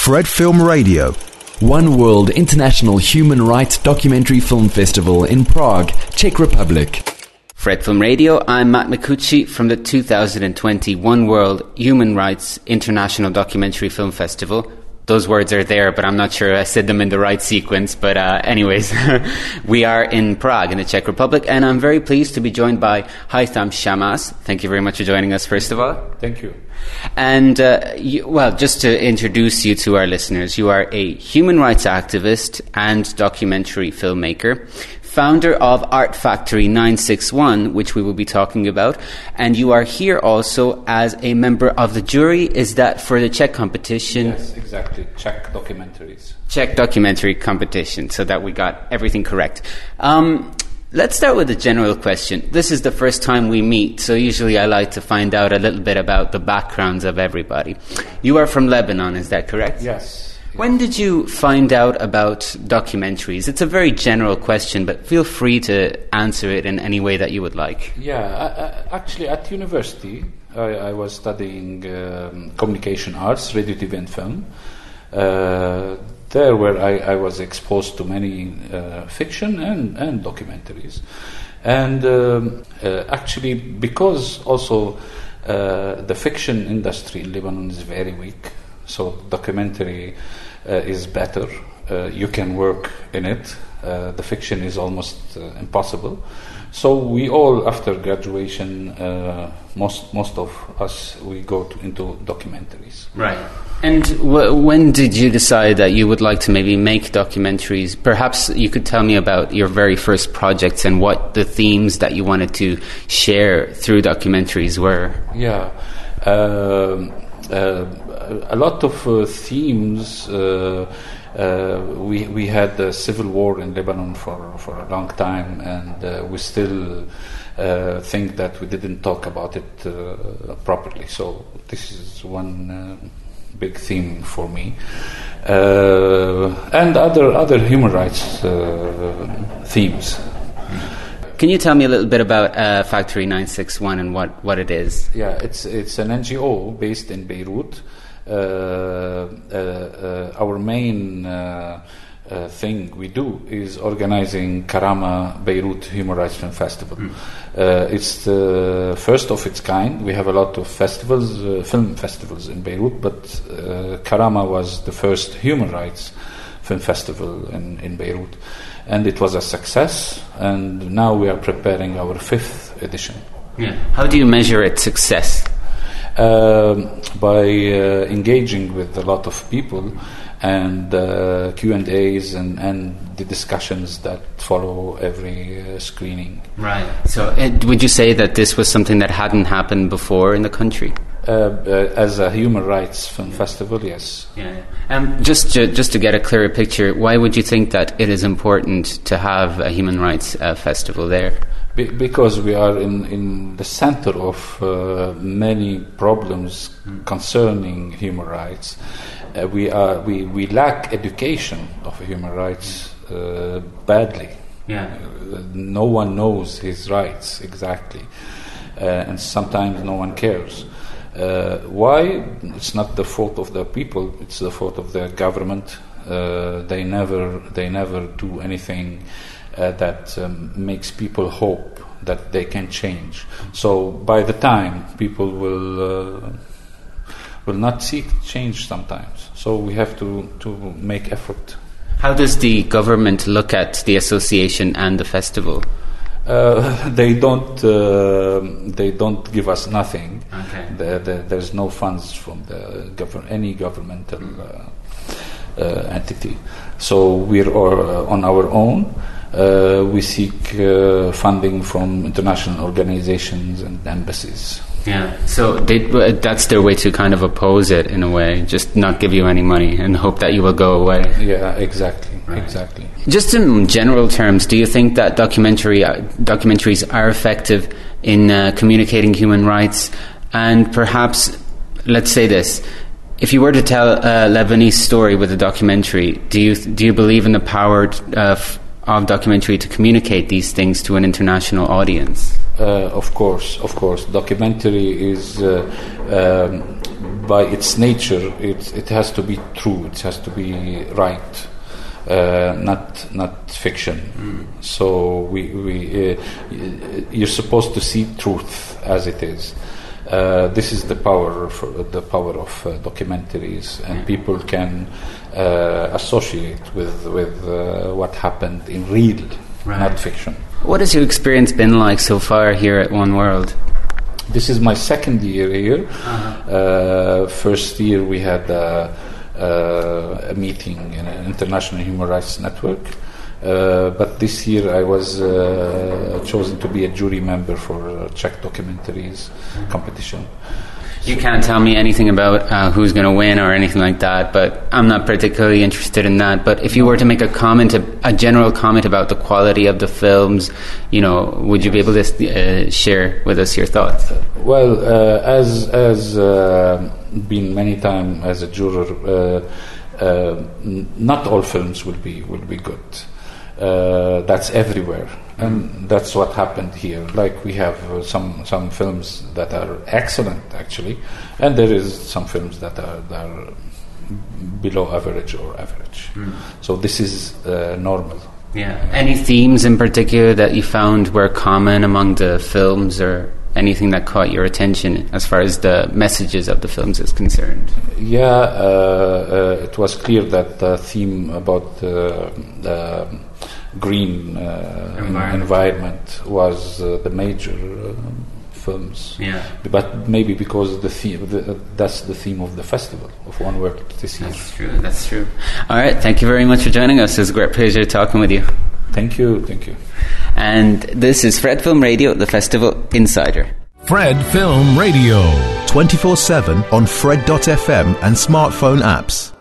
Fred Film Radio. One World International Human Rights Documentary Film Festival in Prague, Czech Republic. Fred Film Radio, I'm Matt Micucci from the 2020 One World Human Rights International Documentary Film Festival. Those words are there, but I'm not sure I said them in the right sequence. But anyways, we are in Prague in the Czech Republic, and I'm very pleased to be joined by Haitham Shammas. Thank you very much for joining us, first of all. Thank you. And, just to introduce you to our listeners, you are a human rights activist and documentary filmmaker, founder of Art Factory 961, which we will be talking about, and you are here also as a member of the jury. Is that for the Czech competition? Yes, exactly. Czech documentaries. Czech documentary competition, so that we got everything correct. Let's start with a general question. This is the first time we meet, so usually I like to find out a little bit about the backgrounds of everybody. You are from Lebanon, is that correct? Yes. When did you find out about documentaries? It's a very general question, but feel free to answer it in any way that you would like. Yeah, actually at university, I was studying communication arts, radio, TV and film. There where I was exposed to many fiction and documentaries. And actually, because also the fiction industry in Lebanon is very weak, so documentary is better. You can work in it. The fiction is almost impossible. So we all, after graduation, most of us, we go into documentaries. Right. And when did you decide that you would like to maybe make documentaries? Perhaps you could tell me about your very first projects and what the themes that you wanted to share through documentaries were. Yeah. A lot of themes. We had the civil war in Lebanon for a long time, and we still think that we didn't talk about it properly. So this is one big theme for me, and other human rights themes. Can you tell me a little bit about Factory 961 and what it is? Yeah, it's an NGO based in Beirut. Our main thing we do is organizing Karama Beirut Human Rights Film Festival. It's the first of its kind. We have a lot of festivals, film festivals in Beirut, but Karama was the first human rights film festival in Beirut. And it was a success, and now we are preparing our 5th edition. Yeah. How do you measure its success? By engaging with a lot of people and Q&As and the discussions that follow every screening. Right. So would you say that this was something that hadn't happened before in the country? As a human rights film festival, yes. Yeah. Just to get a clearer picture, why would you think that it is important to have a human rights festival there? Because we are in the center of many problems concerning human rights. We lack education of human rights badly. Yeah. No one knows his rights exactly, and sometimes no one cares. Why? It's not the fault of the people. It's the fault of the government. They never do anything that makes people hope that they can change. So by the time people will not seek change sometimes. So we have to make effort. How does the government look at the association and the festival? They don't give us nothing. Okay. There's no funds from any governmental entity. So we're on our own. We seek funding from international organizations and embassies. Yeah, so that's their way to kind of oppose it in a way, just not give you any money and hope that you will go away. Yeah, exactly. Right. Exactly. Just in general terms, do you think that documentaries are effective in communicating human rights? And perhaps, let's say this, if you were to tell a Lebanese story with a documentary, do you believe in the power of documentary to communicate these things to an international audience? Of course. Documentary is by its nature, it has to be true. It has to be right, not fiction. So you're supposed to see truth as it is. This is the power of documentaries, and people can associate with what happened in real, not fiction. What has your experience been like so far here at One World? This is my second year here. First year we had a meeting in an international human rights network. But this year I was chosen to be a jury member for Czech documentaries competition. You can't tell me anything about who's going to win or anything like that, but I'm not particularly interested in that. But if you were to make a general comment about the quality of the films, would you be able to share with us your thoughts? Well, as been many times as a juror, not all films will be good. That's everywhere, and that's what happened here. Like we have some films that are excellent actually, and there is some films that are below average or average. So this is normal. Yeah. Any themes in particular that you found were common among the films, or anything that caught your attention as far as the messages of the films is concerned? Yeah, it was clear that the theme about the green environment was the major films. Yeah. But maybe because that's the theme of the festival of One World this year. That's true. All right, thank you very much for joining us. It was a great pleasure talking with you. Thank you. And this is Fred Film Radio, the Festival Insider. Fred Film Radio. 24/7 on Fred.fm and smartphone apps.